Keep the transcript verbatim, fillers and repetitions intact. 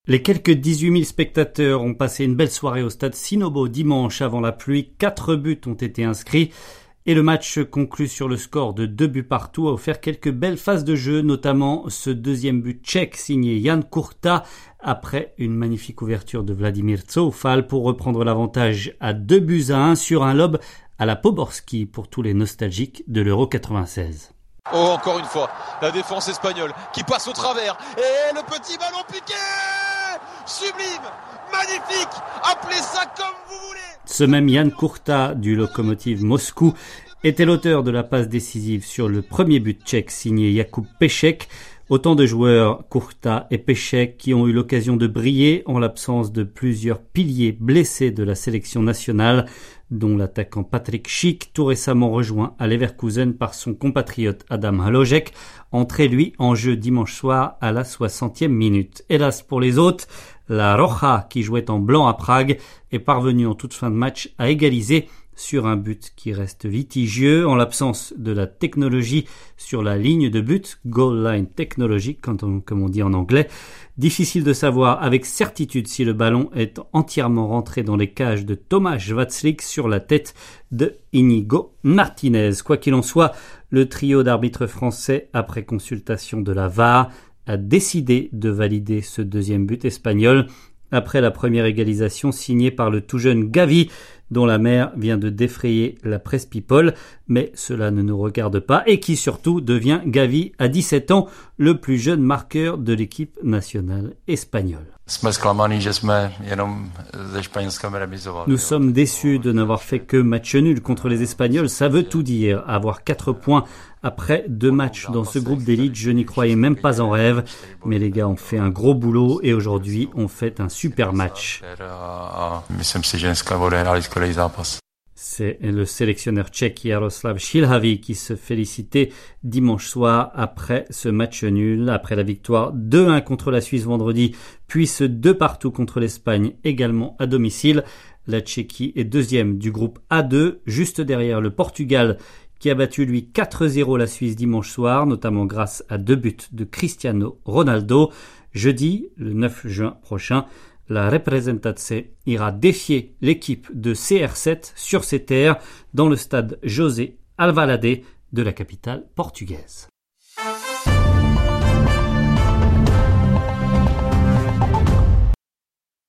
Les quelques dix-huit mille spectateurs ont passé une belle soirée au stade Sinobo dimanche avant la pluie. Quatre buts ont été inscrits et le match conclu sur le score de deux buts partout a offert quelques belles phases de jeu, notamment ce deuxième but tchèque signé Jan Kurta après une magnifique ouverture de Vladimír Coufal pour reprendre l'avantage à deux buts à un sur un lob à la Poborski pour tous les nostalgiques de l'Euro quatre-vingt-seize. Oh, encore une fois, la défense espagnole qui passe au travers et le petit ballon piqué. Sublime, magnifique, appelez ça comme vous voulez. Ce même Jan Kurta du Lokomotiv Moscou était l'auteur de la passe décisive sur le premier but tchèque signé Jakub Pešek. Autant de joueurs, Kurta et Pešek, qui ont eu l'occasion de briller en l'absence de plusieurs piliers blessés de la sélection nationale, dont l'attaquant Patrick Schick, tout récemment rejoint à Leverkusen par son compatriote Adam Hložek, entré lui en jeu dimanche soir à la soixantième minute. Hélas pour les autres, la Roja, qui jouait en blanc à Prague, est parvenue en toute fin de match à égaliser sur un but qui reste litigieux en l'absence de la technologie sur la ligne de but, goal line technology, quand on, comme on dit en anglais. Difficile de savoir avec certitude si le ballon est entièrement rentré dans les cages de Tomáš Vaclík sur la tête de Íñigo Martínez. Quoi qu'il en soit, le trio d'arbitres français, après consultation de la V A R, a décidé de valider ce deuxième but espagnol après la première égalisation signée par le tout jeune Gavi, dont la mère vient de défrayer la presse people, mais cela ne nous regarde pas, et qui surtout devient Gavi à dix-sept ans, le plus jeune marqueur de l'équipe nationale espagnole. Nous sommes déçus de n'avoir fait que match nul contre les Espagnols, ça veut tout dire. Avoir quatre points après deux matchs dans ce groupe d'élite, je n'y croyais même pas en rêve, mais les gars ont fait un gros boulot et aujourd'hui on fait un super match. C'est le sélectionneur tchèque Jaroslav Šilhavý qui se félicitait dimanche soir après ce match nul, après la victoire deux un contre la Suisse vendredi, puis ce deux partout contre l'Espagne également à domicile. La Tchéquie est deuxième du groupe A deux, juste derrière le Portugal qui a battu lui quatre zéro la Suisse dimanche soir, notamment grâce à deux buts de Cristiano Ronaldo. Jeudi, le neuf juin prochain, la Representace ira défier l'équipe de C R sept sur ses terres dans le stade José Alvalade de la capitale portugaise.